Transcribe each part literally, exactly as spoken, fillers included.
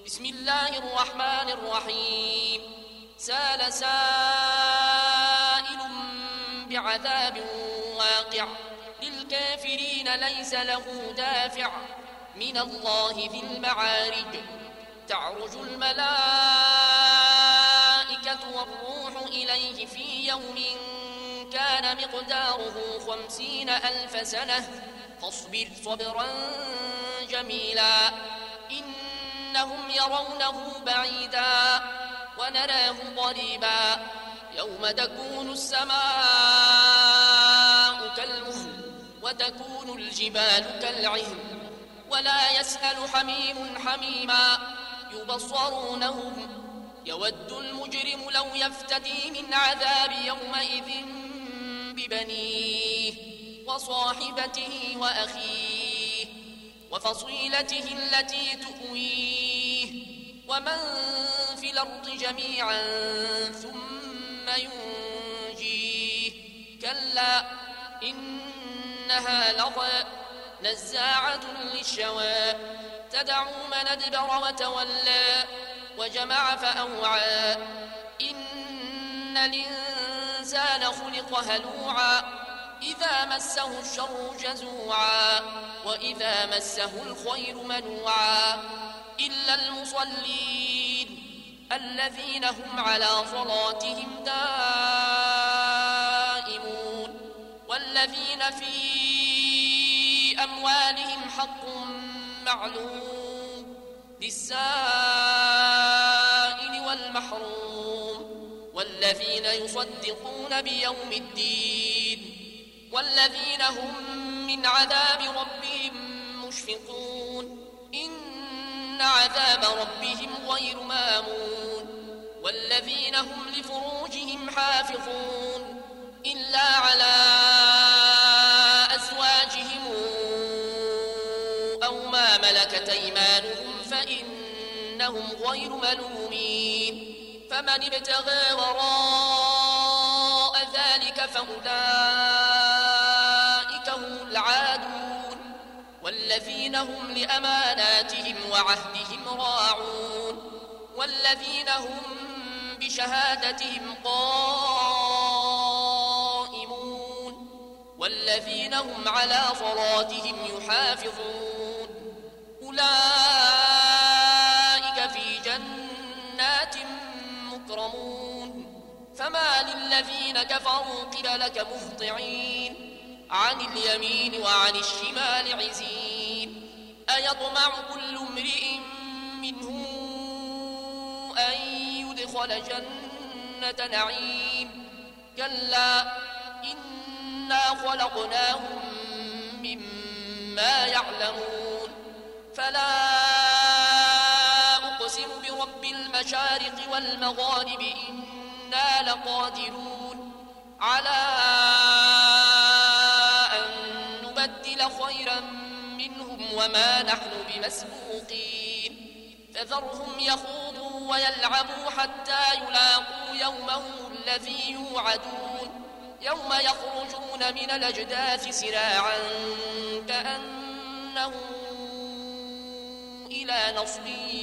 بسم الله الرحمن الرحيم سال سائل بعذاب واقع للكافرين ليس له دافع من الله ذي المعارج تعرج الملائكة والروح إليه في يوم كان مقداره خمسين ألف سنة فاصبر صبرا جميلا إنهم يرونه بعيدا ونراه قريبا يوم تكون السماء كالمهل وتكون الجبال كالعهن ولا يسأل حميم حميما يبصرونهم يود المجرم لو يفتدي من عذاب يومئذ ببنيه وصاحبته وأخيه وفصيلته التي تؤويه ومن في الأرض جميعا ثم ينجيه كلا إنها لظى نزاعة للشوى تدعو من أدبر وتولى وجمع فأوعى إن الإنسان خلق هلوعا إذا مسه الشر جزوعا وإذا مسه الخير منوعا إلا المصلين الذين هم على صلاتهم دائمون والذين في أموالهم حق معلوم للسائل والمحروم والذين يصدقون بيوم الدين والذين هم من عذاب ربهم مشفقون إن عذاب ربهم غير مامون والذين هم لفروجهم حافظون إلا على أزواجهم أو ما ملكت أيمانهم فإنهم غير ملومين فمن ابتغى وراء ذلك فأولئك هم العادون والذين هم لأماناتهم وعهدهم راعون والذين هم بشهادتهم قائمون والذين هم على صلاتهم يحافظون أولئك في جنات مكرمون فما للذين كفروا قبلك مهطعين عن اليمين وعن الشمال عزين أيطمع كل امرئ منهم أن يدخل جنة نعيم كلا إنا خلقناهم مما يعلمون فلا أقسم برب المشارق والمغارب إنا لقادرون على أن نبدل خيرا منهم وما نحن بمسبوقين فذرهم يخوضوا ويلعبوا حتى يلاقوا يومهم الذي يوعدون يوم يخرجون من الأجداث سراعا كأنهم إلى نصب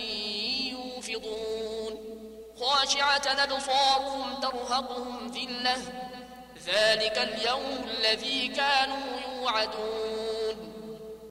يوفضون خاشعة أبصارهم ترهقهم ذلة ذلك اليوم الذي كانوا يوعدون